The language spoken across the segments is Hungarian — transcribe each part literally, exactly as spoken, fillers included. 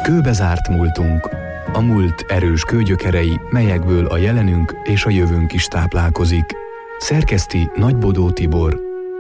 Kőbe zárt múltunk. A múlt erős kőgyökerei, melyekből a jelenünk és a jövőnk is táplálkozik. Szerkeszti Nagybodó Tibor.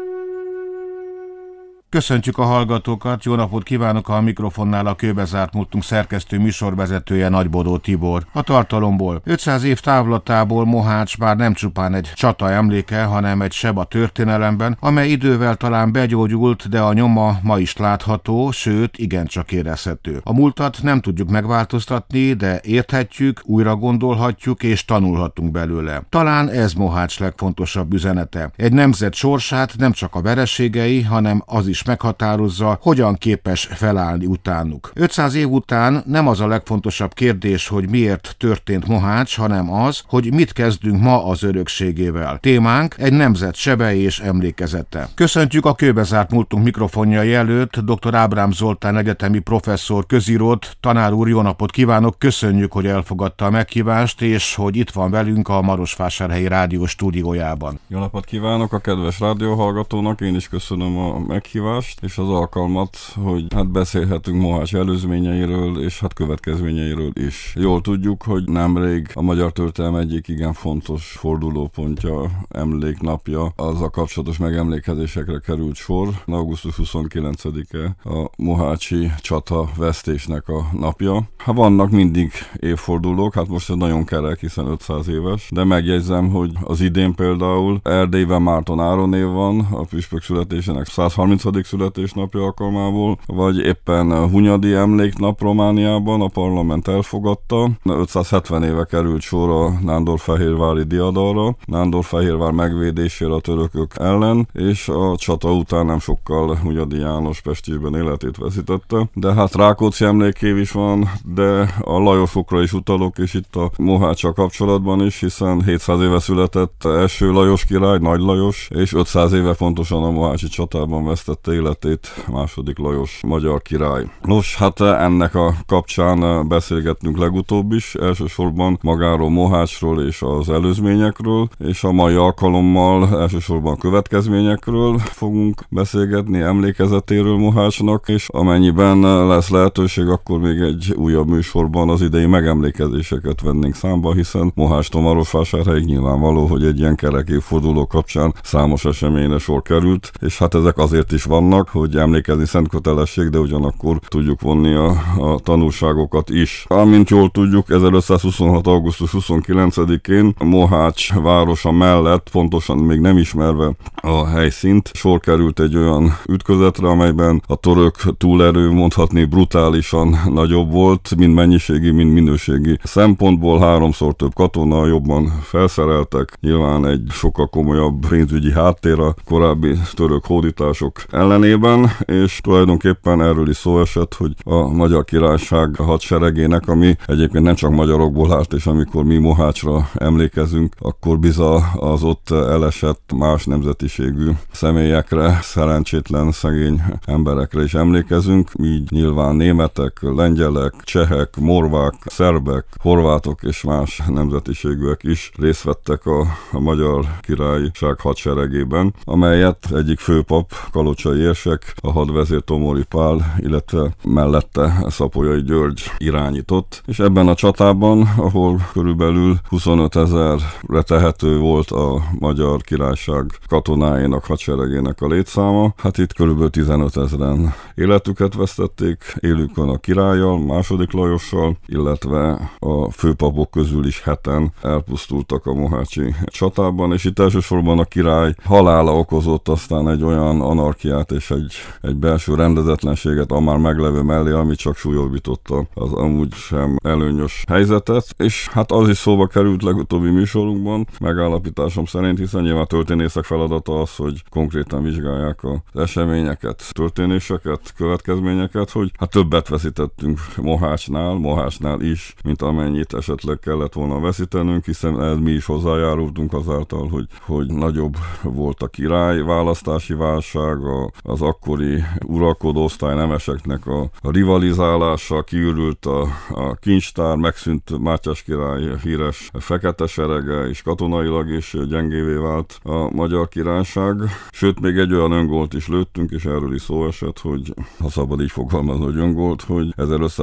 Köszöntjük a hallgatókat, jó napot kívánok, a mikrofonnál a Kőbe zárt múltunk szerkesztő műsorvezetője Nagybodó Tibor. A tartalomból: ötszáz év távlatából Mohács már nem csupán egy csata emléke, hanem egy seb a történelemben, amely idővel talán begyógyult, de a nyoma ma is látható, sőt igencsak érezhető. A múltat nem tudjuk megváltoztatni, de érthetjük, újra gondolhatjuk és tanulhatunk belőle. Talán ez Mohács legfontosabb üzenete. Egy nemzet sorsát nem csak a vereségei, hanem az is meghatározza, hogyan képes felállni utánuk. ötszáz év után nem az a legfontosabb kérdés, hogy miért történt Mohács, hanem az, hogy mit kezdünk ma az örökségével. Témánk egy nemzet sebei és emlékezete. Köszöntjük a Kőbe zárt múltunk mikrofonjai előtt dr. Ábrám Zoltán egyetemi professzor, közírót. Tanár úr, jó napot kívánok, köszönjük, hogy elfogadta a meghívást, és hogy itt van velünk a Marosvásárhelyi Rádió stúdiójában. Jó napot kívánok a kedves rádióhallgatónak, én is köszönöm a meghívást és az alkalmat, hogy hát beszélhetünk Mohács előzményeiről és hát következményeiről is. Jól tudjuk, hogy nemrég a magyar történelem egyik igen fontos fordulópontja, emléknapja, azzal kapcsolatos megemlékezésekre került sor. augusztus huszonkilencedike a mohácsi csata vesztésnek a napja. Hát vannak mindig évfordulók, hát most ez nagyon kerek, hiszen ötszáz éves, de megjegyzem, hogy az idén például Erdélyben Márton Áron név van, a püspök születésének százharmincadik születésnapja alkalmából, vagy éppen Hunyadi emléknap Romániában a parlament elfogadta. ötszázhetven éve került sor a nándorfehérvári diadalra, Nándorfehérvár megvédésére a törökök ellen, és a csata után nem sokkal Hunyadi János Pestében életét veszítette. De hát Rákóczi emlékév is van, de a Lajosokra is utalok, és itt a Moháccsal kapcsolatban is, hiszen hétszáz éve született első Lajos király, Nagy Lajos, és ötszáz éve pontosan a mohácsi csatában vesztette életét második Lajos magyar király. Nos, hát ennek a kapcsán beszélgettünk legutóbb is, elsősorban magáról Mohácsról és az előzményekről, és a mai alkalommal elsősorban következményekről fogunk beszélgetni, emlékezetéről Mohácsnak, és amennyiben lesz lehetőség, akkor még egy újabb műsorban az idei megemlékezéseket vennénk számba, hiszen Mohácstól Marosvásárhelyig nyilvánvaló, hogy egy ilyen kerek évforduló kapcsán számos eseményre sor került, és hát ezek azért is vannak, hogy emlékezni szent kötelesség, de ugyanakkor tudjuk vonni a, a tanulságokat is. Amint jól tudjuk, ezerötszázhuszonhat. augusztus huszonkilencedikén Mohács városa mellett, pontosan még nem ismerve a helyszínt, sor került egy olyan ütközetre, amelyben a török túlerő mondhatni brutálisan nagyobb volt, mind mennyiségi, mind minőségi szempontból. Háromszor több katona, jobban felszereltek, nyilván egy sokkal komolyabb pénzügyi háttér a korábbi török hódítások ellenében, és tulajdonképpen erről is szó esett, hogy a Magyar Királyság hadseregének, ami egyébként nem csak magyarokból állt, és amikor mi Mohácsra emlékezünk, akkor biza az ott elesett más nemzetiségű személyekre, szerencsétlen szegény emberekre is emlékezünk, így nyilván németek, lengyelek, csehek, morvák, szerbek, horvátok és más nemzetiségűek is részt vettek a, a Magyar Királyság hadseregében, amelyet egyik főpap, Kalocsai érsek, a hadvezér Tomori Pál, illetve mellette Szapolyai György irányított. És ebben a csatában, ahol körülbelül huszonöt ezerre tehető volt a Magyar Királyság katonáinak, hadseregének a létszáma, hát itt körülbelül tizenöt ezeren életüket vesztették, élükön a királlyal, második Lajossal, illetve a főpapok közül is heten elpusztultak a mohácsi csatában, és itt elsősorban a király halála okozott aztán egy olyan anarchiát és egy, egy belső rendezetlenséget a már meglevő mellé, ami csak súlyosbította az amúgy sem előnyös helyzetet, és hát az is szóba került legutóbbi műsorunkban, megállapításom szerint, hiszen nyilván történészek feladata az, hogy konkrétan vizsgálják az eseményeket, történéseket, következményeket, hogy hát többet veszítettünk Mohácsnál, Mohácsnál is, mint amennyit esetleg kellett volna veszítenünk, hiszen ez mi is hozzájárultunk azáltal, hogy, hogy nagyobb volt a király választási válság, a, az akkori uralkodó osztály nemeseknek a, a rivalizálása, kiürült a, a kincstár, megszűnt Mátyás király híres fekete serege, és katonailag is gyengévé vált a Magyar Királyság. Sőt, még egy olyan öngolt is lőttünk, és erről is szó esett, hogy ha szabad így fogalmazni, hogy öngolt, hogy ezerötszáztizenhárom.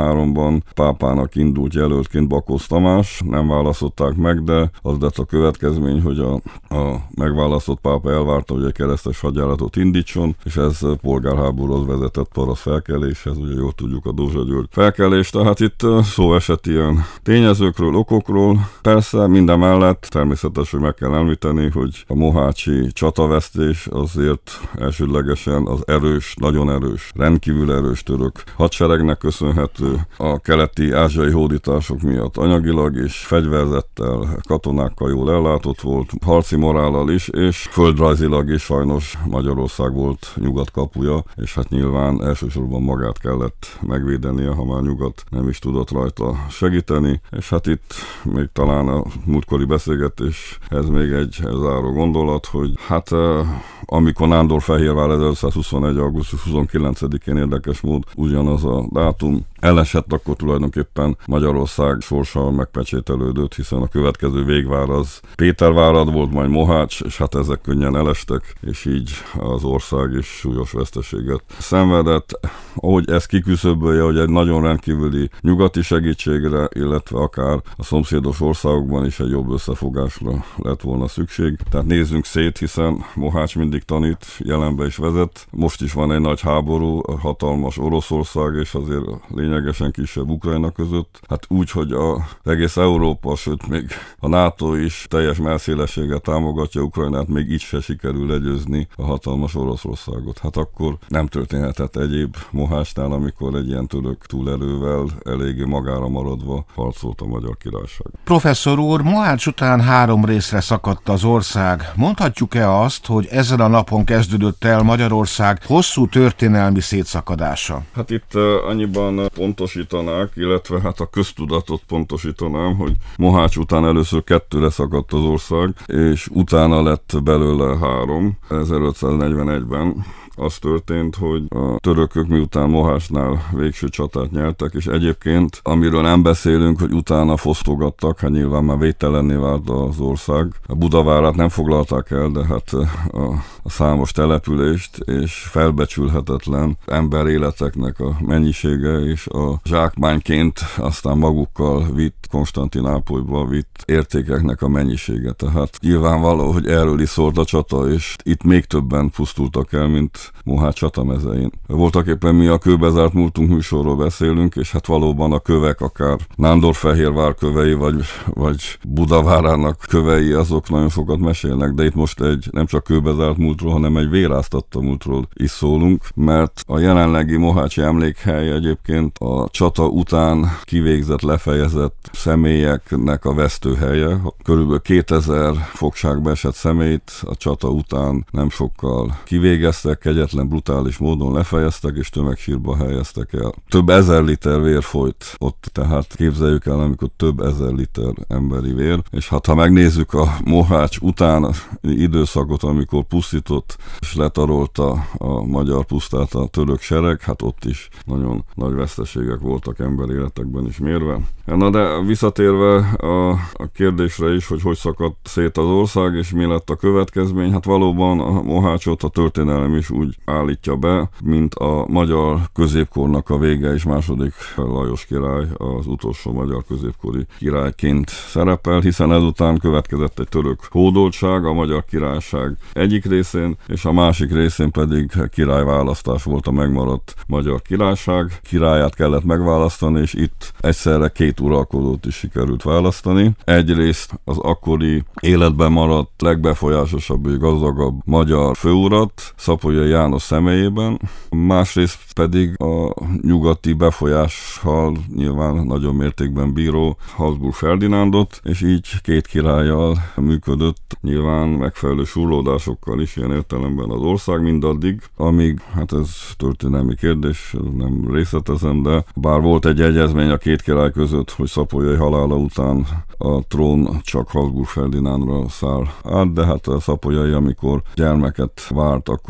ötvenháromban pápának indult jelöltként Bakócz Tamás, nem választották meg, de az lett a következmény, hogy a, a megválasztott pápa elvárta, hogy egy keresztes hadjáratot indítson, és ez polgárháborúhoz vezetett paraszt felkeléshez, ugye jól tudjuk a Dózsa György felkelés, tehát itt szó esett ilyen tényezőkről, okokról. Persze minden mellett természetes, hogy meg kell említeni, hogy a mohácsi csatavesztés azért elsődlegesen az erős, nagyon erős, rendkívül erős török hadseregnek köszönhető, a keleti ázsiai hódítások miatt anyagilag és fegyverzettel, katonákkal jól ellátott volt, harci morállal is, és földrajzilag is sajnos Magyarország volt nyugat kapuja, és hát nyilván elsősorban magát kellett megvédenie, ha már nyugat nem is tudott rajta segíteni, és hát itt még talán a múltkori beszélgetéshez még egy záró gondolat, hogy hát amikor Nándorfehérvár ezerötszázhuszonegy. augusztus huszonkilencedikén érdekes mód ugyanaz a dátum elesett, akkor tulajdonképpen Magyarország sorsa megpecsételődött, hiszen a következő végvár az Pétervárad volt, majd Mohács, és hát ezek könnyen elestek, és így az ország is súlyos veszteséget szenvedett. Ahogy ez kiküszöbölje, hogy egy nagyon rendkívüli nyugati segítségre, illetve akár a szomszédos országokban is egy jobb összefogásra lett volna szükség. Tehát nézzünk szét, hiszen Mohács mindig tanít, jelenbe is vezet. Most is van egy nagy háború, hatalmas Oroszország, és azért lényegesen kisebb Ukrajna között. Hát úgy, hogy az egész Európa, sőt még a NATO is teljes mellszélességgel támogatja Ukrajnát, még így se sikerül legyőzni a hatalmas Oroszországot. Hát akkor nem történhetett egyéb Mohácsnál, amikor egy ilyen török túlerővel eléggé magára maradva harcolt a Magyar Királyság. Professzor úr, Mohács után három részre szakadt az ország. Mondhatjuk-e azt, hogy ezen a napon kezdődött el Magyarország hosszú történelmi szétszakadása? Hát itt uh, annyiban pontosítanák, illetve hát a köztudatot pontosítanám, hogy Mohács után először kettőre szakadt az ország, és utána lett belőle három, ezerötszáznegyvenegyben. Az történt, hogy a törökök miután Mohácsnál végső csatát nyertek, és egyébként, amiről nem beszélünk, hogy utána fosztogattak, hát nyilván már védtelenné vált az ország. A Budavárát nem foglalták el, de hát a, a számos települést és felbecsülhetetlen emberéleteknek a mennyisége, és a zsákmányként aztán magukkal vitt, Konstantinápolyba vitt értékeknek a mennyisége. Tehát nyilvánvaló, hogy erről is szólt a csata, és itt még többen pusztultak el, mint Mohács csatamezein. Voltak éppen mi a Kőbezárt múltunk műsorról beszélünk, és hát valóban a kövek, akár Nándorfehérvár kövei, vagy, vagy Budavárának kövei, azok nagyon sokat mesélnek, de itt most egy nem csak kőbezárt múltról, hanem egy véráztatta múltról is szólunk, mert a jelenlegi mohácsi emlékhely egyébként a csata után kivégzett, lefejezett személyeknek a vesztőhelye. Körülbelül kétezer fogságba esett személyt a csata után nem sokkal kivégeztek, kegyetlen, brutális módon lefejeztek, és tömegsírba helyeztek el. Több ezer liter vér folyt ott, tehát képzeljük el, amikor több ezer liter emberi vér, és hát ha megnézzük a Mohács után időszakot, amikor pusztított és letarolta a magyar pusztát a török sereg, hát ott is nagyon nagy veszteségek voltak emberéletekben is mérve. Na de visszatérve a, a kérdésre is, hogy hogy szakadt szét az ország, és mi lett a következmény, hát valóban a Mohácsot a történelem is úgy állítja be, mint a magyar középkornak a vége, és második Lajos király az utolsó magyar középkori királyként szerepel, hiszen ezután következett egy török hódoltság a Magyar Királyság egyik részén, és a másik részén pedig királyválasztás volt a megmaradt Magyar Királyság. Királyát kellett megválasztani, és itt egyszerre két uralkodót is sikerült választani. Egyrészt az akkori életben maradt legbefolyásosabb és gazdagabb magyar főurat, Szapolyai János személyében, másrészt pedig a nyugati befolyással nyilván nagyon mértékben bíró Habsburg Ferdinándot, és így két királlyal működött, nyilván megfelelő surlódásokkal is ilyen értelemben az ország mindaddig, amíg, hát ez történelmi kérdés, nem részletezem, de bár volt egy egyezmény a két király között, hogy Szapolyai halála után a trón csak Habsburg Ferdinándra száll át, de hát a Szapolyai, amikor gyermeket várt, akkor meggondolta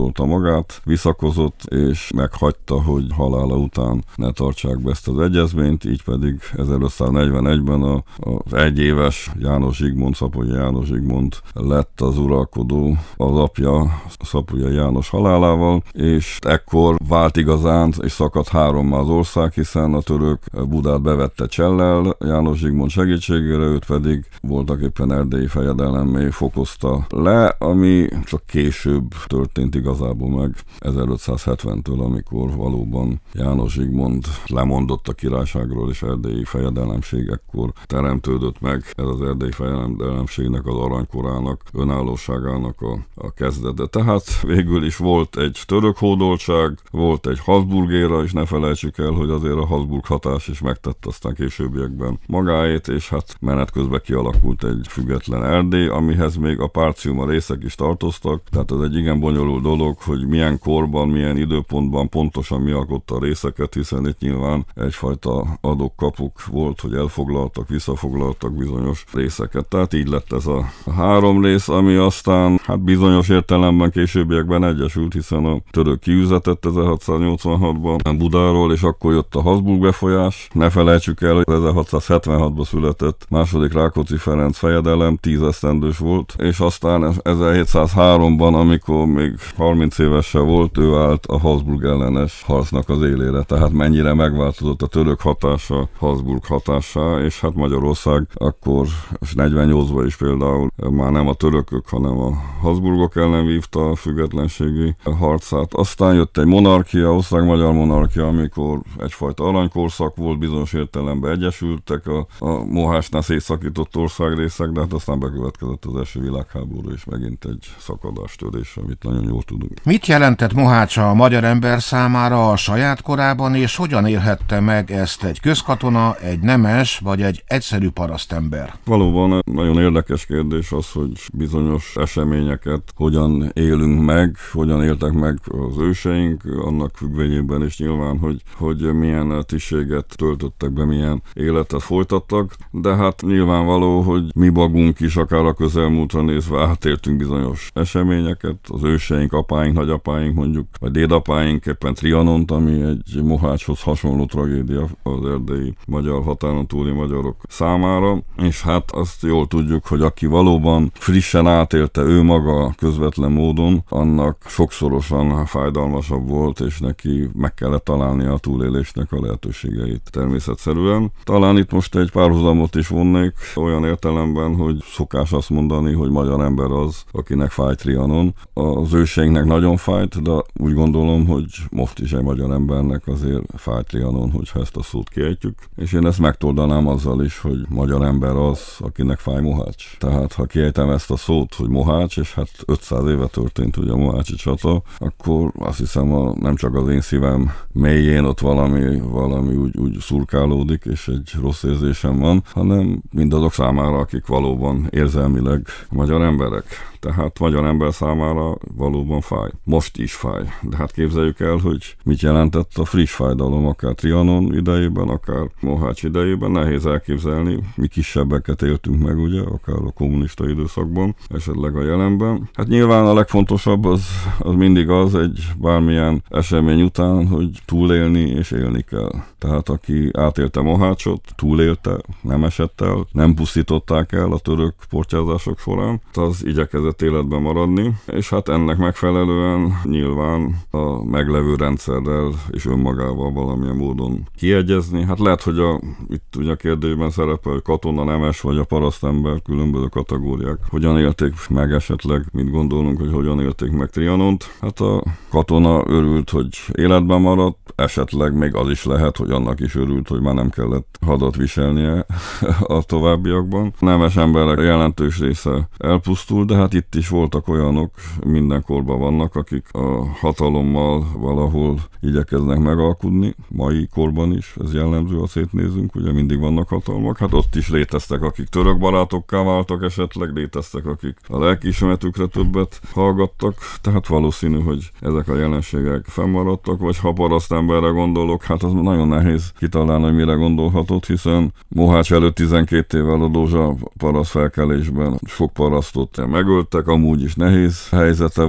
meggondolta magát, visszakozott, és meghagyta, hogy halála után ne tartsák be ezt az egyezményt, így pedig ezerötszáznegyvenegyben a, az egyéves János Zsigmond, Szapolyai János Zsigmond lett az uralkodó az apja Szapolyai János halálával, és ekkor vált igazán, és szakadt hárommá az ország, hiszen a török Budát bevette Csellel, János Zsigmond segítségére, őt pedig voltak éppen erdélyi fejedelemmé fokozta le, ami csak később történt igazából meg ezerötszázhetventől, amikor valóban János Zsigmond lemondott a királyságról, és erdélyi fejedelemség ekkor teremtődött meg. Ez az erdélyi fejedelemségnek, az aranykorának, önállóságának a, a kezdete. Tehát végül is volt egy török hódoltság, volt egy Habsburg éra, és ne felejtsük el, hogy azért a Habsburg hatás is megtett aztán későbbiekben magáét, és hát menet közben kialakult egy független Erdély, amihez még a Partiuma részek is tartoztak, tehát ez egy igen bonyolult dolog, hogy milyen korban, milyen időpontban pontosan mi alkotta a részeket, hiszen itt nyilván egyfajta adok-kapuk volt, hogy elfoglaltak, visszafoglaltak bizonyos részeket. Tehát így lett ez a három rész, ami aztán hát bizonyos értelemben későbbiekben egyesült, hiszen a török kiüzetett ezerhatszáznyolcvanhatban Budáról, és akkor jött a Habsburg befolyás. Ne felejtsük el, hogy ezerhatszázhetvenhatban született második Rákóczi Ferenc fejedelem, tíz esztendős volt, és aztán ezerhétszázháromban, amikor még harminc évese volt, ő állt a Habsburg ellenes harcnak az élére. Tehát mennyire megváltozott a török hatása Habsburg hatássá, és hát Magyarország akkor negyvennyolcban is például már nem a törökök, hanem a Habsburgok ellen vívta a függetlenségi harcát. Aztán jött egy monarchia, osztrák-magyar monarchia, amikor egyfajta aranykorszak volt, bizonyos értelemben egyesültek a, a Mohácsnál szétszakított országrészek, de hát aztán bekövetkezett az első világháború, és megint egy szakadástörés, amit nagyon jól tudunk. Mit jelentett Mohács a magyar ember számára a saját korában, és hogyan élhette meg ezt egy közkatona, egy nemes vagy egy egyszerű parasztember? Valóban nagyon érdekes kérdés az, hogy bizonyos eseményeket hogyan élünk meg, hogyan éltek meg az őseink, annak függvényében is nyilván, hogy, hogy milyen tisztséget töltöttek be, milyen életet folytattak, de hát nyilvánvaló, hogy mi magunk is akár a közelmúltra nézve átéltünk bizonyos eseményeket, az őseink, apáink, nagyapáink mondjuk, vagy dédapáink éppen Trianont, ami egy Mohácshoz hasonló tragédia az erdélyi magyar határon túli magyarok számára, és hát azt jól tudjuk, hogy aki valóban frissen átélte ő maga közvetlen módon, annak sokszorosan fájdalmasabb volt, és neki meg kellett találnia a túlélésnek a lehetőségeit természetszerűen. Talán itt most egy párhuzamot is vonnék, olyan értelemben, hogy szokás azt mondani, hogy magyar ember az, akinek fáj Trianon. Az őseinknek nagyon fájt, de úgy gondolom, hogy most is egy magyar embernek azért fáj Trianon, hogyha ezt a szót kiejtjük. És én ezt megtoldanám azzal is, hogy magyar ember az, akinek fáj Mohács. Tehát ha kiejtem ezt a szót, hogy Mohács, és hát ötszáz éve történt ugye a mohácsi csata, akkor azt hiszem a, nem csak az én szívem mélyén ott valami, valami úgy, úgy szurkálódik, és egy rossz érzésem van, hanem mindazok számára, akik valóban érzelmileg magyar emberek. Tehát magyar ember számára valóban fáj. Most is fáj. De hát képzeljük el, hogy mit jelentett a friss fájdalom, akár Trianon idejében, akár Mohács idejében. Nehéz elképzelni. Mi kisebbeket éltünk meg, ugye, akár a kommunista időszakban, esetleg a jelenben. Hát nyilván a legfontosabb az, az mindig az egy bármilyen esemény után, hogy túlélni és élni kell. Tehát aki átélte Mohácsot, túlélte, nem esett el, nem pusztították el a török portyázások során, az igyekezett életben maradni, és hát ennek megfelelően nyilván a meglevő rendszerrel és önmagával valamilyen módon kiegyezni. Hát lehet, hogy a, itt ugye a kérdésben szerepel, hogy katona, nemes vagy a parasztember, különböző kategóriák. Hogyan élték meg esetleg, mit gondolunk, hogy hogyan élték meg Trianont? Hát a katona örült, hogy életben maradt, esetleg még az is lehet, hogy annak is örült, hogy már nem kellett hadat viselnie a továbbiakban. Nemes emberek jelentős része elpusztul, de hát itt is voltak olyanok, minden korban vannak, akik a hatalommal valahol igyekeznek megalkudni, mai korban is, ez jellemző, ha szétnézünk, ugye mindig vannak hatalmak, hát ott is léteztek, akik török barátokká váltak esetleg, léteztek, akik a lelkiismeretükre többet hallgattak, tehát valószínű, hogy ezek a jelenségek fennmaradtak, vagy ha parasztemberre gondolok, hát az nagyon nehéz kitalálni, hogy mire gondolhatott, hiszen Mohács előtt tizenkét évvel a Dózsa paraszt felkelésben sok parasztot megöltek, amúgy is nehéz helyzete volt,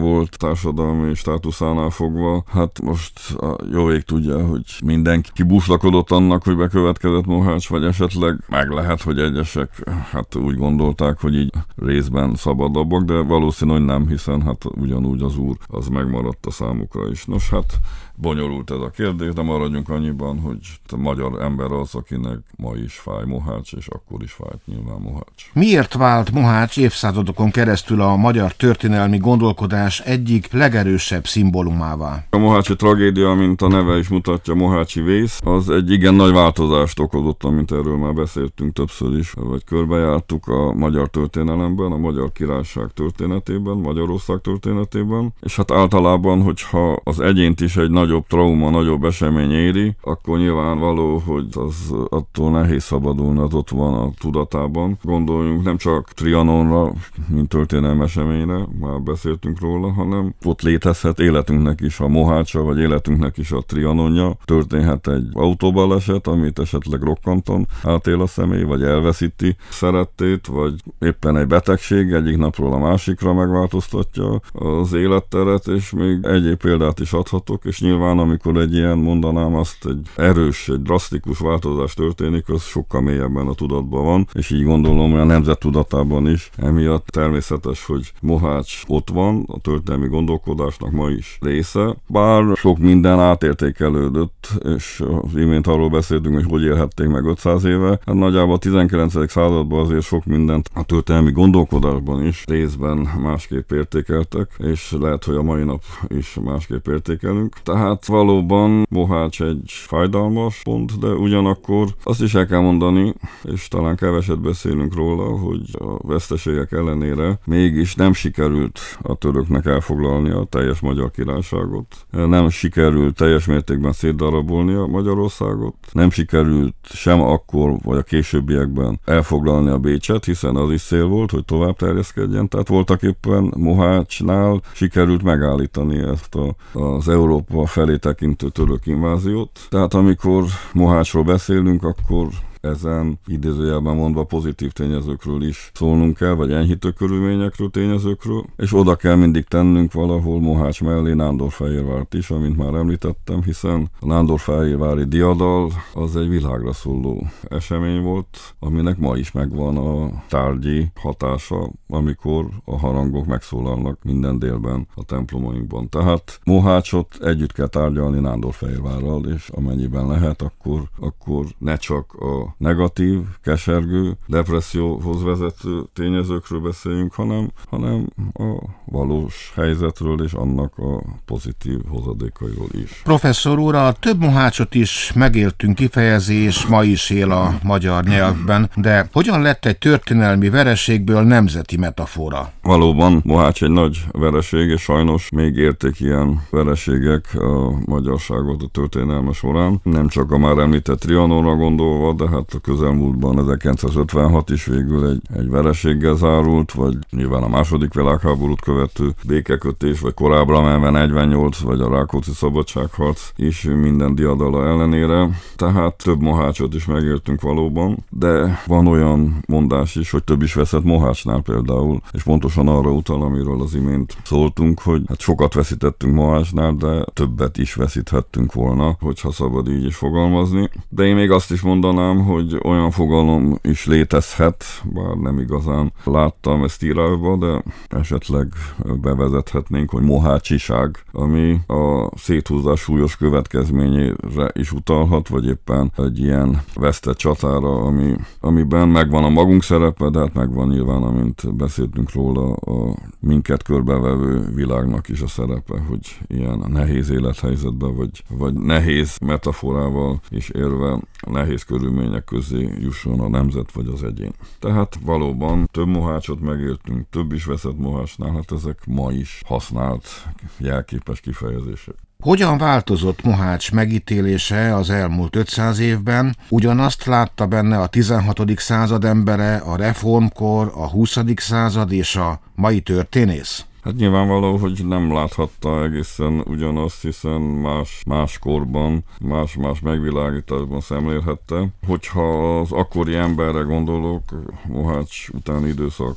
társadalmi státuszánál fogva, hát most a jó ég tudja, hogy mindenki búslakodott annak, hogy bekövetkezett Mohács, vagy esetleg meg lehet, hogy egyesek hát úgy gondolták, hogy így részben szabadabbak, de valószínű, hogy nem, hiszen hát ugyanúgy az úr az megmaradt a számukra is. Nos, hát bonyolult ez a kérdés, de maradjunk annyiban, hogy a magyar ember az, akinek ma is fáj Mohács, és akkor is fájt nyilván Mohács. Miért vált Mohács évszázadokon keresztül a magyar történelmi gondolkodás egyik legerősebb szimbólumává? A mohácsi tragédia, mint a neve is mutatja, mohácsi vész, az egy igen nagy változást okozott, amint erről már beszéltünk többször is, vagy körbejártuk a magyar történelemben, a Magyar Királyság történetében, Magyarország történetében, és hát általában, hogyha az egyént is egy nagyobb trauma, nagyobb esemény éri, akkor nyilvánvaló, hogy az attól nehéz szabadulni, az ott van a tudatában. Gondoljunk nem csak Trianonra, mint történelmi eseményre, már beszéltünk róla, hanem ott létezhet életünknek is a Mohácsa, vagy életünknek is a Trianonja. Történhet egy autóbaleset, amit esetleg rokkantan átél a személy, vagy elveszíti szerettét, vagy éppen egy betegség egyik napról a másikra megváltoztatja az életteret, és még egyéb példát is adhatok, és nyilván amikor egy ilyen, mondanám azt, egy erős, egy drasztikus változás történik, az sokkal mélyebben a tudatban van, és így gondolom, hogy a nemzet tudatában is. Emiatt természetes, hogy Mohács ott van, a történelmi gondolkodásnak ma is része, bár sok minden átértékelődött, és az imént arról beszéltünk, hogy hogy élhették meg ötszáz éve. Hát nagyjából a tizenkilencedik században azért sok mindent a történelmi gondolkodásban is részben másképp értékeltek, és lehet, hogy a mai nap is másképp értékelünk. Tehát valóban Mohács egy fájdalmas pont, de ugyanakkor azt is el kell mondani, és talán keveset beszélünk róla, hogy a veszteségek ellenére mégis nem sikerült a töröknek elfoglalni a teljes Magyar Királyságot. Nem sikerült teljes mértékben szétdarabolni a Magyarországot. Nem sikerült sem akkor, vagy a későbbiekben elfoglalni a Bécset, hiszen az is cél volt, hogy tovább terjeszkedjen. Tehát voltak éppen Mohácsnál sikerült megállítani ezt a, az Európa felé tekintő török inváziót. Tehát amikor Mohácsról beszélünk, akkor ezen idézőjelben mondva pozitív tényezőkről is szólnunk kell, vagy enyhítő körülményekről, tényezőkről, és oda kell mindig tennünk valahol Mohács mellé Nándorfehérvárt is, amint már említettem, hiszen a nándorfehérvári diadal az egy világra szóló esemény volt, aminek ma is megvan a tárgyi hatása, amikor a harangok megszólalnak minden délben a templomainkban. Tehát Mohácsot együtt kell tárgyalni Nándorfehérvárral, és amennyiben lehet, akkor, akkor ne csak a negatív, kesergő, depresszióhoz vezető tényezőkről beszéljünk, hanem, hanem a valós helyzetről és annak a pozitív hozadékairól is. Professzor úr, a több Mohácsot is megéltünk kifejezés, ma is él a magyar nyelvben, de hogyan lett egy történelmi vereségből nemzeti metafora? Valóban Mohács egy nagy vereség, és sajnos még érték ilyen vereségek a magyarságot a történelme során. Nem csak a már említett Trianonra gondolva, de hát a közelmúltban ezerkilencszázötvenhat is végül egy, egy vereséggel zárult, vagy nyilván a második világháborút követő békekötés, vagy korábbra menve negyvennyolc, vagy a Rákóczi szabadságharc is minden diadala ellenére. Tehát több Mohácsot is megértünk valóban, de van olyan mondás is, hogy több is veszett Mohácsnál például, és pontosan arra utal, amiről az imént szóltunk, hogy hát sokat veszítettünk Mohácsnál, de többet is veszíthettünk volna, hogyha szabad így is fogalmazni. De én még azt is mondanám, hogy olyan fogalom is létezhet, bár nem igazán láttam ezt írásba, de esetleg bevezethetnénk, hogy mohácsiság, ami a széthúzás súlyos következményére is utalhat, vagy éppen egy ilyen vesztett csatára, ami, amiben megvan a magunk szerepe, de hát megvan nyilván, amint beszéltünk róla, a minket körbevevő világnak is a szerepe, hogy ilyen nehéz élethelyzetben, vagy, vagy nehéz metaforával is érve nehéz körülmények közé jusson a nemzet vagy az egyén. Tehát valóban több Mohácsot megértünk, több is veszett Mohácsnál, hát ezek ma is használt jelképes kifejezések. Hogyan változott Mohács megítélése az elmúlt ötszáz évben? Ugyanazt látta benne a tizenhatodik század embere, a reformkor, a huszadik század és a mai történész? Hát nyilvánvaló, hogy nem láthatta egészen ugyanazt, hiszen más, más korban, más-más megvilágításban szemlélhette. Hogyha az akkori emberre gondolok, Mohács utáni időszak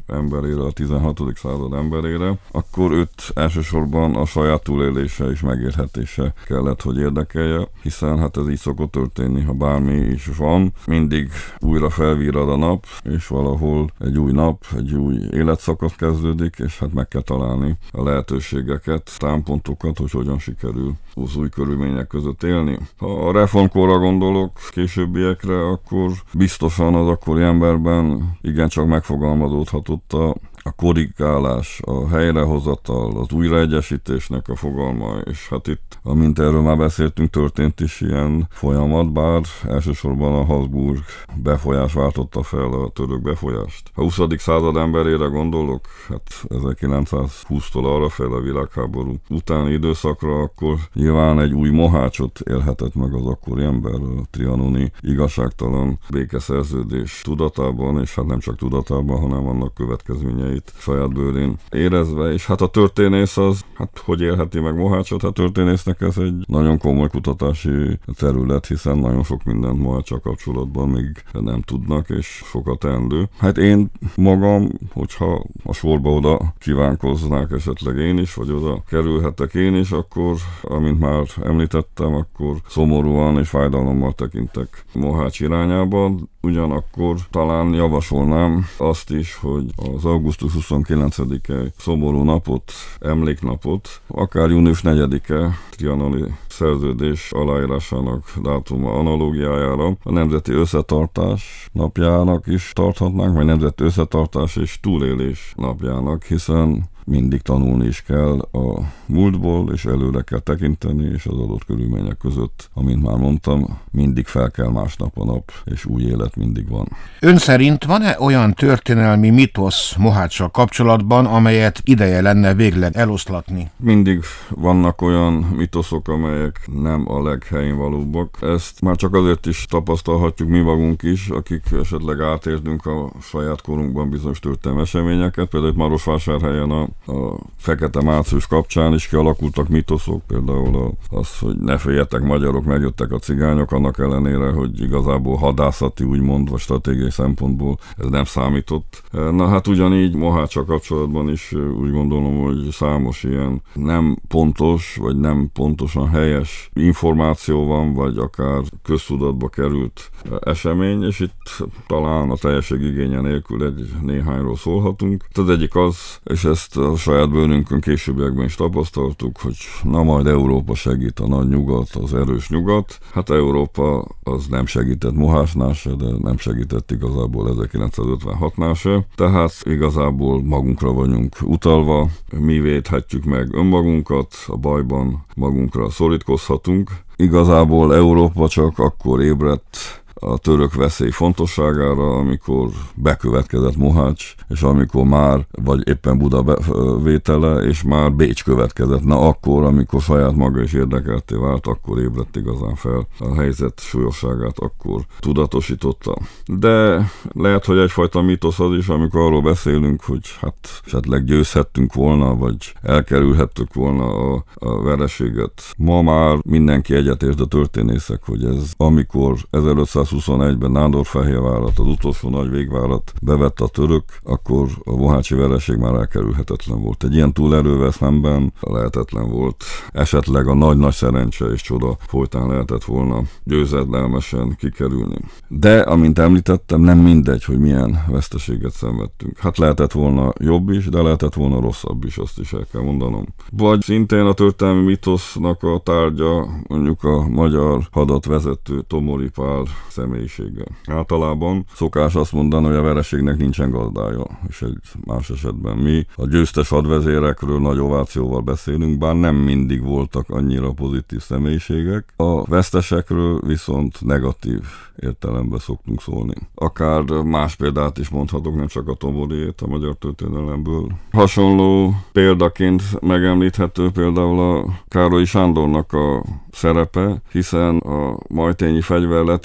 emberére, a tizenhatodik század emberére, akkor őt elsősorban a saját túlélése és megélhetése kellett, hogy érdekelje, hiszen hát ez így szokott történni, ha bármi is van, mindig újra felvirrad a nap, és valahol egy új nap, egy új életszakasz kezdődik, és hát meg kell találni a lehetőségeket, támpontokat, hogy hogyan sikerül az új körülmények között élni. Ha a reformkorra gondolok, későbbiekre, akkor biztosan az akkori emberben igencsak megfogalmazódhatott a a korrigálás, a helyrehozatal, az újraegyesítésnek a fogalma, és hát itt, amint erről már beszéltünk, történt is ilyen folyamat, bár elsősorban a Habsburg befolyás váltotta fel a török befolyást. A huszadik század emberére gondolok, hát ezerkilencszázhúsztól arra fel a világháború utáni időszakra, akkor nyilván egy új mohácsot élhetett meg az akkori ember, a trianoni igazságtalan békeszerződés tudatában, és hát nem csak tudatában, hanem annak következményei saját bőrén érezve, és hát a történész az, hát hogy élheti meg mohácsot, hát történésznek ez egy nagyon komoly kutatási terület, hiszen nagyon sok mindent moháccsal kapcsolatban még nem tudnak, és sokat teendő. Hát én magam, hogyha a sorba oda kívánkoznák esetleg én is, vagy oda kerülhetek én is, akkor, amint már említettem, akkor szomorúan és fájdalommal tekintek Mohács irányába. Ugyanakkor talán javasolnám azt is, hogy az augusztus huszonkilencedike szomorú napot, emléknapot, akár június negyedike trianoni szerződés aláírásának dátuma analógiájára a Nemzeti Összetartás napjának is tarthatnánk, vagy Nemzeti Összetartás és Túlélés napjának, hiszen mindig tanulni is kell a múltból, és előre kell tekinteni, és az adott körülmények között, amint már mondtam, mindig fel kell másnap a nap, és új élet mindig van. Ön szerint van-e olyan történelmi mitosz Moháccsal kapcsolatban, amelyet ideje lenne végleg eloszlatni? Mindig vannak olyan mitoszok, amelyek nem a leghelyén valóbbak. Ezt már csak azért is tapasztalhatjuk mi magunk is, akik esetleg átértünk a saját korunkban bizonyos történelmi eseményeket. Például itt Marosvásárhelyen a a Fekete Március kapcsán is kialakultak mitoszok, például az, hogy ne féljetek magyarok, megjöttek a cigányok, annak ellenére, hogy igazából hadászati úgymond, vagy stratégiai szempontból ez nem számított. Na hát ugyanígy Moháccsal kapcsolatban is úgy gondolom, hogy számos ilyen nem pontos, vagy nem pontosan helyes információ van, vagy akár köztudatba került esemény, és itt talán a teljesség igénye nélkül egy néhányról szólhatunk. Az egyik az, és ezt a saját bőrünkön későbbiekben is tapasztaltuk, hogy na majd Európa segít, a nagy nyugat, az erős nyugat. Hát Európa az nem segített Mohácsnál se, de nem segített igazából ezerkilencszázötvenhatnál se. Tehát igazából magunkra vagyunk utalva, mi védhetjük meg önmagunkat, a bajban magunkra szorítkozhatunk. Igazából Európa csak akkor ébredt a török veszély fontosságára, amikor bekövetkezett Mohács, és amikor már, vagy éppen Buda vétele, és már Bécs következett. Na akkor, amikor saját maga is érdekelté vált, akkor ébredt igazán fel a helyzet súlyosságát, akkor tudatosította. De lehet, hogy egyfajta mitosz az is, amikor arról beszélünk, hogy hát esetleg győzhettünk volna, vagy elkerülhettük volna a, a vereséget. Ma már mindenki egyetért, a történészek, hogy ez amikor ezerötszázhuszonegyben Nándorfehérvárat, az utolsó nagy végvárat bevett a török, akkor a mohácsi vereség már elkerülhetetlen volt. Egy ilyen túlerővel szemben lehetetlen volt. Esetleg a nagy-nagy szerencse és csoda folytán lehetett volna győzedelmesen kikerülni. De, amint említettem, nem mindegy, hogy milyen veszteséget szenvedtünk. Hát lehetett volna jobb is, de lehetett volna rosszabb is, azt is el kell mondanom. Vagy szintén a történelmi mitosznak a tárgya, mondjuk a magyar hadat vezető Tomori Pál személyisége. Általában szokás azt mondani, hogy a vereségnek nincsen gazdája, és egy más esetben mi a győztes hadvezérekről nagy ovációval beszélünk, bár nem mindig voltak annyira pozitív személyiségek. A vesztesekről viszont negatív értelemben szoktunk szólni. Akár más példát is mondhatok, nem csak a Tomoriét a magyar történelemből. Hasonló példaként megemlíthető például a Károlyi Sándornak a szerepe, hiszen a majtényi fegyverletétel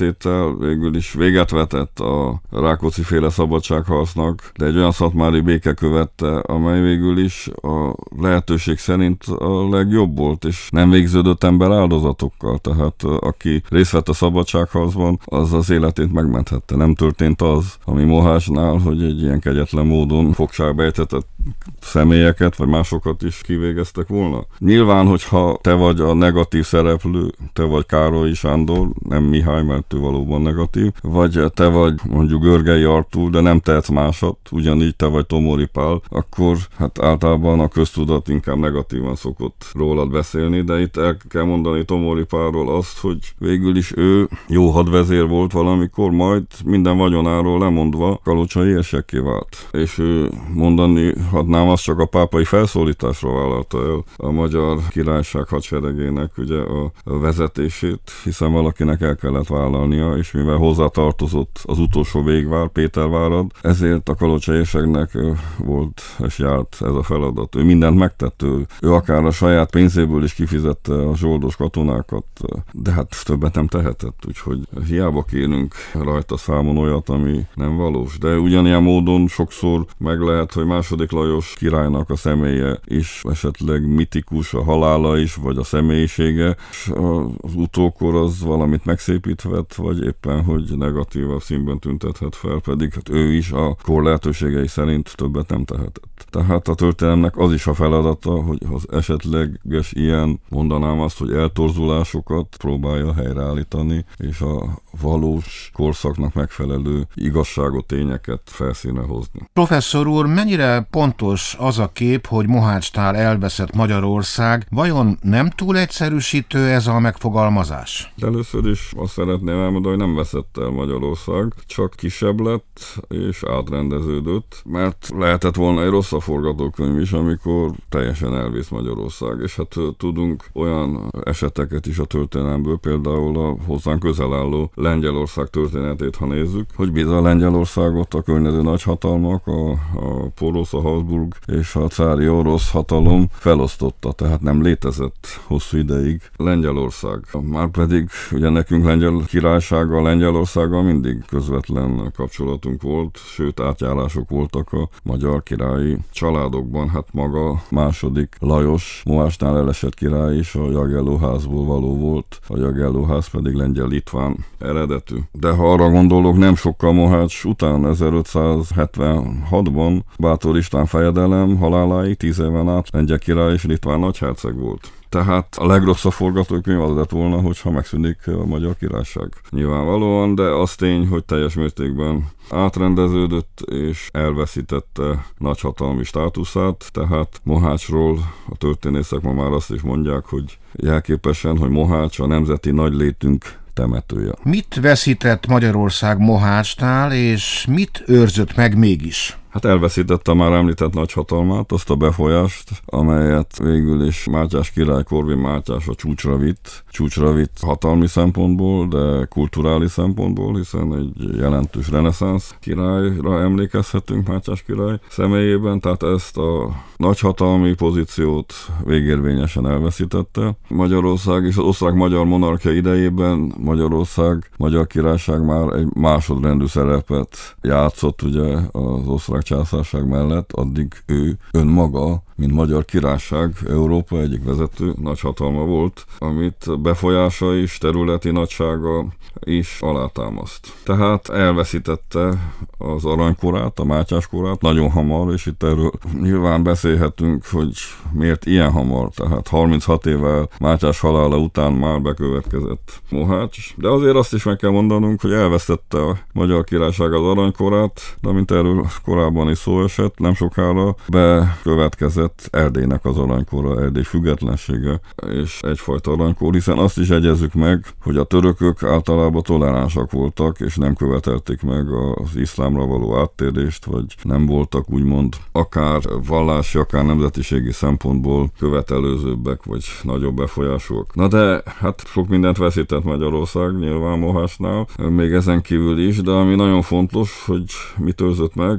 ezzel végül is véget vetett a Rákóczi-féle szabadságharcnak, de egy olyan szatmári béke követte, amely végül is a lehetőség szerint a legjobb volt, és nem végződött ember áldozatokkal, tehát aki részt vett a szabadságharcban, az az életét megmenthette. Nem történt az, ami Mohácsnál, hogy egy ilyen kegyetlen módon fogságba ejtetett személyeket, vagy másokat is kivégeztek volna. Nyilván, hogyha te vagy a negatív szereplő, te vagy Károly Sándor, nem Mihály, mert ő valóban negatív, vagy te vagy mondjuk Görgei Artúr, de nem tehetsz másat, ugyanígy te vagy Tomori Pál, akkor hát általában a köztudat inkább negatívan szokott rólad beszélni, de itt el kell mondani Tomori Pálról azt, hogy végül is ő jó hadvezér volt valamikor, majd minden vagyonáról lemondva kalocsai érsekké vált. És ő mondani hadnám, azt csak a pápai felszólításra vállalta el a Magyar Királyság hadseregének ugye a, a vezetését, hiszen valakinek el kellett vállalnia, és mivel hozzátartozott az utolsó végvár, Pétervárad, ezért a kalocsai érseknek volt és járt ez a feladat. Ő mindent megtett, ő, ő akár a saját pénzéből is kifizette a zsoldos katonákat, de hát többet nem tehetett, úgyhogy hiába kérünk rajta számon olyat, ami nem valós. De ugyanilyen módon sokszor meg lehet, hogy második Lajos királynak a személye is esetleg mitikus, a halála is, vagy a személyisége, és az utókor az valamit megszépíthet, vagy éppen, hogy negatívabb színben tüntethet fel, pedig hát ő is a kor lehetőségei szerint többet nem tehetett. Tehát a történelemnek az is a feladata, hogy az esetleges ilyen, mondanám azt, hogy eltorzulásokat próbálja helyreállítani, és a valós korszaknak megfelelő igazságot, tényeket felszínre hozni. Professzor úr, mennyire pontos az a kép, hogy Mohácstál elveszett Magyarország? Vajon nem túl egyszerűsítő ez a megfogalmazás? De először is azt szeretném elmondani, hogy nem veszett el Magyarország, csak kisebb lett és átrendeződött, mert lehetett volna egy rosszabb forgatókönyv is, amikor teljesen elvész Magyarország, és hát tudunk olyan eseteket is a történelemből, például a hozzánk közel álló Lengyelország történetét, ha nézzük, hogy bizony Lengyelországot a környező nagyhatalmak, a, a porosz, a Habsburg és a cári orosz hatalom felosztotta, tehát nem létezett hosszú ideig Lengyelország. Márpedig ugye nekünk Lengyel királysággal, Lengyelországgal mindig közvetlen kapcsolatunk volt, sőt átjárások voltak a magyar királyi családokban. Hát maga második Lajos, Mohácsnál elesett király is a Jagellóházból való volt, a Jagellóház pedig lengyel-litván eredetű. De ha arra gondolok, nem sokkal Mohács után, ezerötszázhetvenhatban Bátor István fejedelem haláláig tíz éven át lengyel király és litván nagyherceg volt. Tehát a legrosszabb forgatókönyv az lett volna, hogyha megszűnik a Magyar Királyság. Nyilvánvalóan, de az tény, hogy teljes mértékben átrendeződött és elveszítette nagyhatalmi státuszát, tehát Mohácsról a történészek ma már azt is mondják, hogy jelképesen, hogy Mohács a nemzeti nagylétünk temetője. Mit veszített Magyarország Mohácsnál, és mit őrzött meg mégis? Hát elveszítette a már említett nagyhatalmát, azt a befolyást, amelyet végül is Mátyás király, Korvin Mátyás a csúcsra vitt. Csúcsra vitt hatalmi szempontból, de kulturális szempontból, hiszen egy jelentős reneszánsz királyra emlékezhetünk Mátyás király személyében, tehát ezt a nagyhatalmi pozíciót végérvényesen elveszítette. Magyarország és az osztrák-magyar monarchia idejében Magyarország, Magyar Királyság már egy másodrendű szerepet játszott ugye az osztrák császárság mellett, addig ő önmaga, mint Magyar Királyság, Európa egyik vezető nagyhatalma volt, amit befolyása és területi nagysága is alátámaszt. Tehát elveszítette az aranykorát, a Mátyás korát nagyon hamar, és itt erről nyilván beszélhetünk, hogy miért ilyen hamar, tehát harminchat évvel Mátyás halála után már bekövetkezett Mohács, de azért azt is meg kell mondanunk, hogy elvesztette a Magyar Királyság az aranykorát, de mint erről korábban is szó esett, nem sokára bekövetkezett Erdélynek az aranykora, Erdély függetlensége és egyfajta aranykor, hiszen azt is egyezzük meg, hogy a törökök általában toleránsak voltak, és nem követelték meg az iszlámra való áttérést, vagy nem voltak úgymond akár vallási, akár nemzetiségi szempontból követelőzőbbek, vagy nagyobb befolyásúak. Na de hát sok mindent veszített Magyarország nyilván Mohácsnál, még ezen kívül is, de ami nagyon fontos, hogy mit őrzött meg, és hát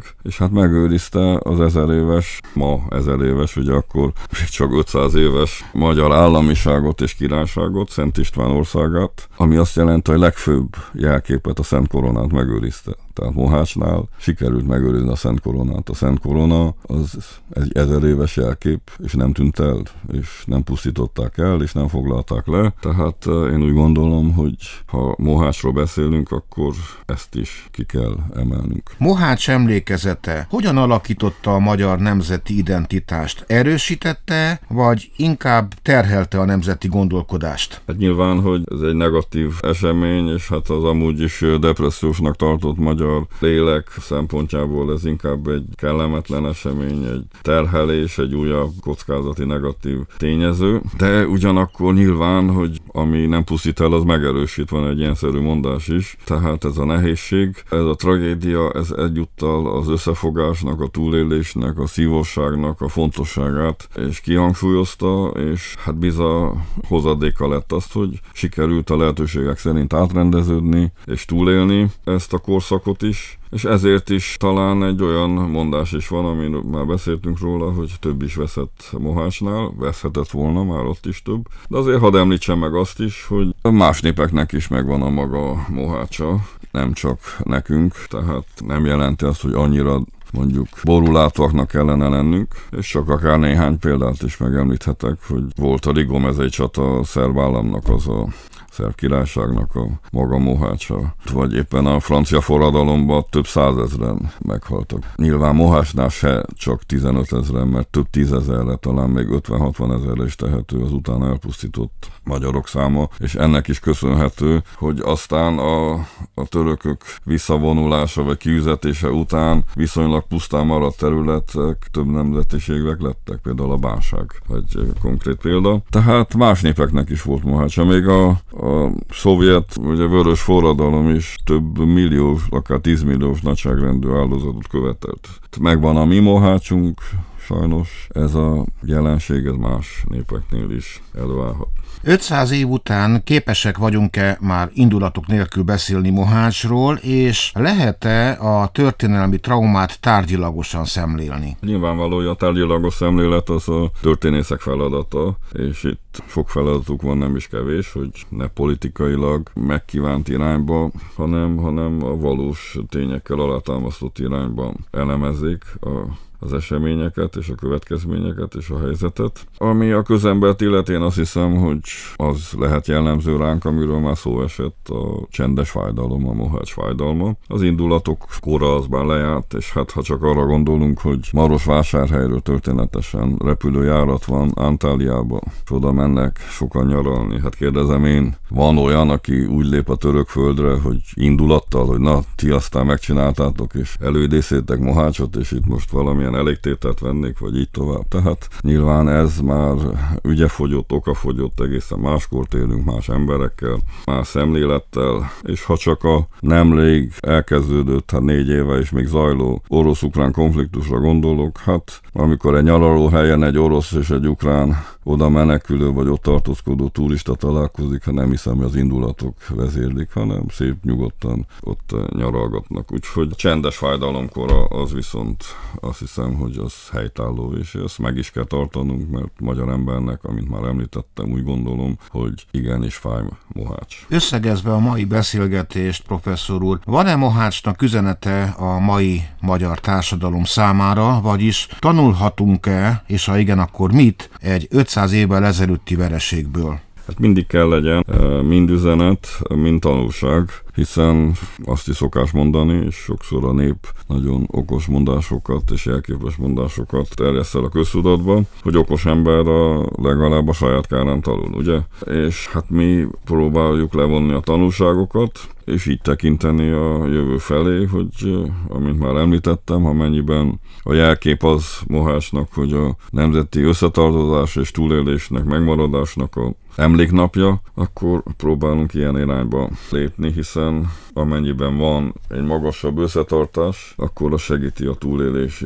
hát megőrizte az ezer éves, ma ezer éves, ugye akkor csak ötszáz éves magyar államiságot és királyságot, Szent István országát, ami azt jelenti, hogy legfőbb jelképet, a Szent Koronát megőrizte. Tehát Mohácsnál sikerült megőrizni a Szent Koronát. A Szent Korona az egy ezer éves jelkép, és nem tűnt el, és nem pusztították el, és nem foglalták le. Tehát én úgy gondolom, hogy ha Mohácsról beszélünk, akkor ezt is ki kell emelnünk. Mohács emlékezete hogyan alakította a magyar nemzeti identitást? Erősítette, vagy inkább terhelte a nemzeti gondolkodást? Hát nyilván, hogy ez egy negatív esemény, és hát az amúgy is depressziósnak tartott magyar lélek szempontjából ez inkább egy kellemetlen esemény, egy terhelés, egy újabb kockázati negatív tényező, de ugyanakkor nyilván, hogy ami nem pusztít el, az megerősít, van egy ilyenszerű mondás is, tehát ez a nehézség, ez a tragédia, ez egyúttal az összefogásnak, a túlélésnek, a szívosságnak a fontosságát, és kihangsúlyozta, és hát biza hozadéka lett azt, hogy sikerült a lehetőségek szerint átrendeződni, és túlélni ezt a korszakot is, és ezért is talán egy olyan mondás is van, amin már beszéltünk róla, hogy több is veszett Mohácsnál, veszhetett volna, már ott is több, de azért hadd említsem meg azt is, hogy más népeknek is megvan a maga Mohácsa, nem csak nekünk, tehát nem jelenti azt, hogy annyira mondjuk borulátóaknak kellene lennünk, és csak akár néhány példát is megemlíthetek, hogy volt a Rigomezei csata, a szerb államnak az a szerb királyságnak a maga Mohácsa, vagy éppen a francia forradalomban több százezren meghaltak. Nyilván Mohácsnál se csak tizenöt ezren, mert több tízezerre, talán még ötven-hatvan ezerre is tehető az utána elpusztított magyarok száma, és ennek is köszönhető, hogy aztán a, a törökök visszavonulása vagy kiüzetése után viszonylag pusztán maradt területek több nemzetiségek lettek, például a bánság, egy konkrét példa. Tehát más népeknek is volt Mohácsa, még a, a szovjet, ugye vörös forradalom is több milliós, akár tízmilliós nagyságrendű áldozatot követelt. Megvan a mi Mohácsunk, sajnos ez a jelenség, ez más népeknél is előállhat. ötszáz év után képesek vagyunk-e már indulatok nélkül beszélni Mohácsról, és lehet-e a történelmi traumát tárgyilagosan szemlélni? Nyilvánvaló, hogy a tárgyilagos szemlélet az a történészek feladata, és itt sok feladatuk van, nem is kevés, hogy ne politikailag megkívánt irányba, hanem, hanem a valós tényekkel alátámasztott irányba elemezzék a az eseményeket és a következményeket és a helyzetet. Ami a közembert illeti, én azt hiszem, hogy az lehet jellemző ránk, amiről már szó esett, a csendes fájdalom, a Mohács fájdalma. Az indulatok kora az már lejárt, és hát ha csak arra gondolunk, hogy Marosvásárhelyről történetesen repülőjárat van Antáliába, és oda mennek sokan nyaralni. Hát kérdezem én, van olyan, aki úgy lép a török földre, hogy indulattal, hogy na, ti aztán megcsináltátok, és előidéztétek Mohácsot, és itt most valamilyen elégtételt vennék, vagy így tovább. Tehát nyilván ez már ügyefogyott, okafogyott, egészen máskor élünk, más emberekkel, más szemlélettel, és ha csak a nemrég elkezdődött, hát négy éve is még zajló orosz-ukrán konfliktusra gondolok, hát amikor egy nyaralóhelyen egy orosz és egy ukrán oda menekülő vagy ott tartózkodó turista találkozik, hát nem hiszem, hogy az indulatok vezérlik, hanem szép nyugodtan ott nyaralgatnak. Úgyhogy csendes fájdalomkora az viszont azt hiszem, hogy az helytálló, és ezt meg is kell tartanunk, mert magyar embernek, amint már említettem, úgy gondolom, hogy igenis fáj Mohács. Összegezve a mai beszélgetést, professzor úr, van-e Mohácsnak üzenete a mai magyar társadalom számára, vagyis tanulhatunk-e, és ha igen, akkor mit egy ötszáz évvel ezelőtti vereségből? Hát mindig kell legyen mind üzenet, mind tanulság, hiszen azt is szokás mondani, és sokszor a nép nagyon okos mondásokat és jelképes mondásokat terjeszt el a köztudatba, hogy okos ember a legalább a saját kárán tanul, ugye? És hát mi próbáljuk levonni a tanulságokat, és így tekinteni a jövő felé, hogy amint már említettem, ha mennyiben a jelkép az Mohácsnak, hogy a nemzeti összetartozás és túlélésnek, megmaradásnak a emléknapja, akkor próbálunk ilyen irányba lépni, hiszen amennyiben van egy magasabb összetartás, akkor az segíti a túlélés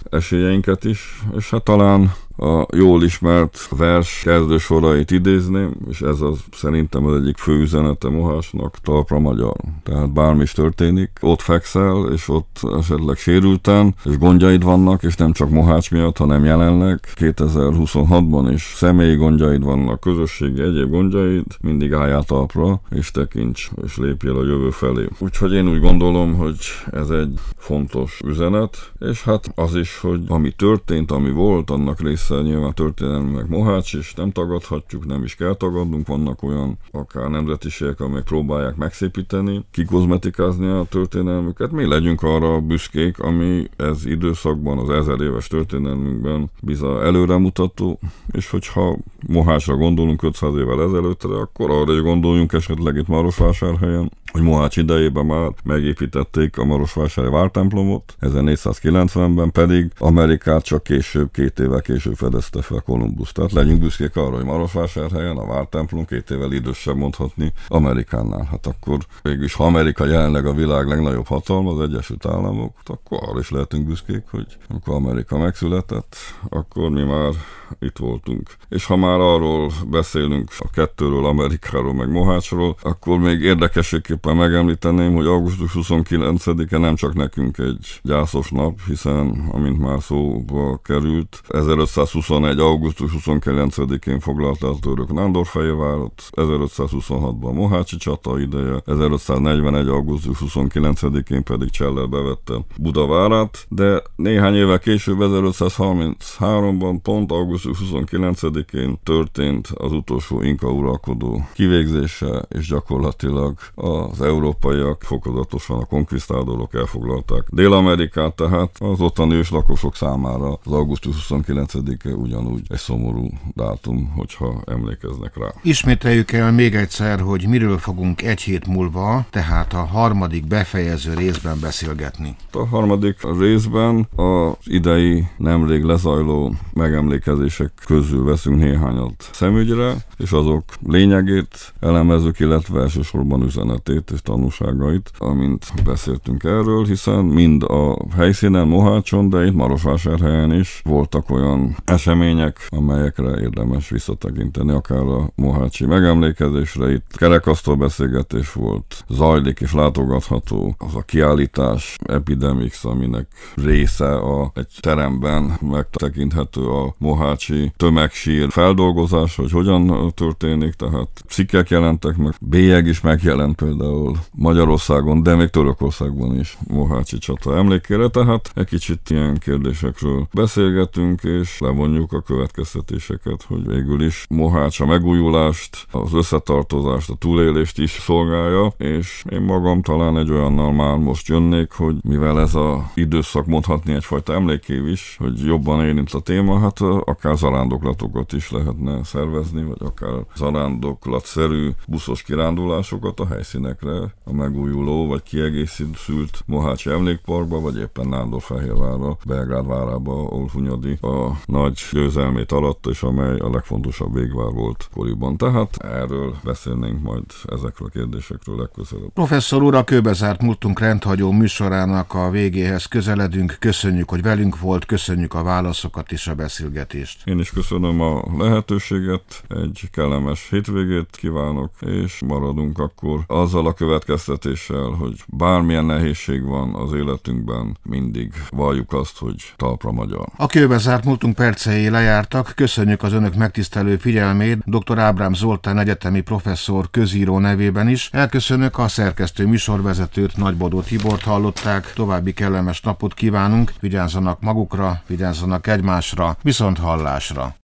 esélyeinket is, és hát talán a jól ismert vers kezdősorait idézném, és ez az szerintem az egyik fő üzenete Mohácsnak, talpra magyar. Tehát bármi is történik, ott fekszel, és ott esetleg sérülten, és gondjaid vannak, és nem csak Mohács miatt, hanem jelenleg kétezer-huszonhatban is személyi gondjaid vannak, közösségi egyéb gondjaid, mindig álljál talpra, és tekints, és lépjél a jövő felé. Úgyhogy én úgy gondolom, hogy ez egy fontos üzenet, és hát az is, hogy ami történt, ami volt, annak része nyilván történelmileg Mohács is, nem tagadhatjuk, nem is kell tagadnunk, vannak olyan akár nemzetiségek, amelyek próbálják megszépíteni, kikozmetikázni a történelmüket. Mi legyünk arra büszkék, ami ez időszakban, az ezer éves történelmünkben bizony előremutató, és hogyha Mohácsra gondolunk ötszáz évvel ezelőttre, akkor arra is gondoljunk esetleg itt Marosvásárhelyen, hogy Mohács idejében már megépítették a marosvásári vártemplomot, ezernégyszázkilencvenben pedig Amerikát csak később, két évvel később fedezte fel Kolumbusz. Tehát legyünk büszkék arra, hogy Marosvásárhelyen a vártemplom két évvel idősebb mondhatni Amerikánál. Hát akkor végülis, ha Amerika jelenleg a világ legnagyobb hatalma, az Egyesült Államok, akkor arra is lehetünk büszkék, hogy amikor Amerika megszületett, akkor mi már itt voltunk. És ha már arról beszélünk, a kettőről, Amerikáról, meg Mohácsról, akkor még érdekességképpen megemlíteném, hogy augusztus huszonkilencedike nem csak nekünk egy gyászos nap, hiszen, amint már szóba került, ezerötszázhuszonegy. augusztus huszonkilencedikén foglalta a török Nándorfehérvárat, ezerötszázhuszonhatban Mohácsi csata ideje, ezerötszáznegyvenegy. augusztus huszonkilencedikén pedig Cseller bevette Budavárát, de néhány évvel később, ezerötszázharmincháromban pont augusztus huszonkilencedikén történt az utolsó inka uralkodó kivégzése, és gyakorlatilag az európaiak fokozatosan, a konkvisztádorok elfoglalták Dél-Amerikát, tehát az ottani őslakosok számára az augusztus huszonkilencedike ugyanúgy egy szomorú dátum, hogyha emlékeznek rá. Ismételjük el még egyszer, hogy miről fogunk egy hét múlva, tehát a harmadik befejező részben beszélgetni. A harmadik részben az idei nemrég lezajló megemlékezések közül veszünk néhányat szemügyre, és azok lényegét elemezzük, illetve elsősorban üzenetét és tanúságait, amint beszéltünk erről, hiszen mind a helyszínen, Mohácson, de itt Marosvásárhelyen is voltak olyan események, amelyekre érdemes visszatekinteni, akár a mohácsi megemlékezésre. Itt kerekasztal beszélgetés volt, zajlik és látogatható az a kiállítás Epidemics, aminek része a, egy teremben megtekinthető a mohácsi tömegsír feldolgozás, hogy hogyan történik, tehát cikkek jelentek meg, bélyeg is megjelent például Magyarországon, de még Törökországban is mohácsi csata emlékére, tehát egy kicsit ilyen kérdésekről beszélgetünk, és levonjuk a következtetéseket, hogy végül is Mohács a megújulást, az összetartozást, a túlélést is szolgálja, és én magam talán egy olyannal már most jönnék, hogy mivel ez az időszak mondhatni egyfajta emlékév is, hogy jobban érint a téma, hát akár zarándoklatokat is lehetne szervezni, vagy akár zarándoklatszerű buszos kirándulásokat a helyszínekre, a megújuló vagy kiegészült mohácsi emlékparkba, vagy éppen Nándorfehérvárra, Belgrád várába, ahol Hunyadi a nagy győzelmét alatt, és amely a legfontosabb végvár volt koriban. Tehát erről beszélnénk majd ezekről a kérdésekről legközelebb. Professzor úr, a kőbezárt múltunk rendhagyó műsorának a végéhez közeledünk. Köszönjük, hogy velünk volt, köszönjük a válaszokat és a beszélgetést. Én is köszönöm a lehetőséget, egy kellemes hétvégét kívánok, és maradunk akkor azzal a következtetéssel, hogy bármilyen nehézség van az életünkben, mindig valljuk azt, hogy talpra magyar. A kőbezárt múltunk percei lejártak, köszönjük az önök megtisztelő figyelmét, dr. Ábrám Zoltán egyetemi professzor közíró nevében is. Elköszönök, a szerkesztő műsorvezetőt, Nagybodó Tibort hallották, további kellemes napot kívánunk, vigyázzanak magukra, vigyázzanak egymásra, viszont hallásra.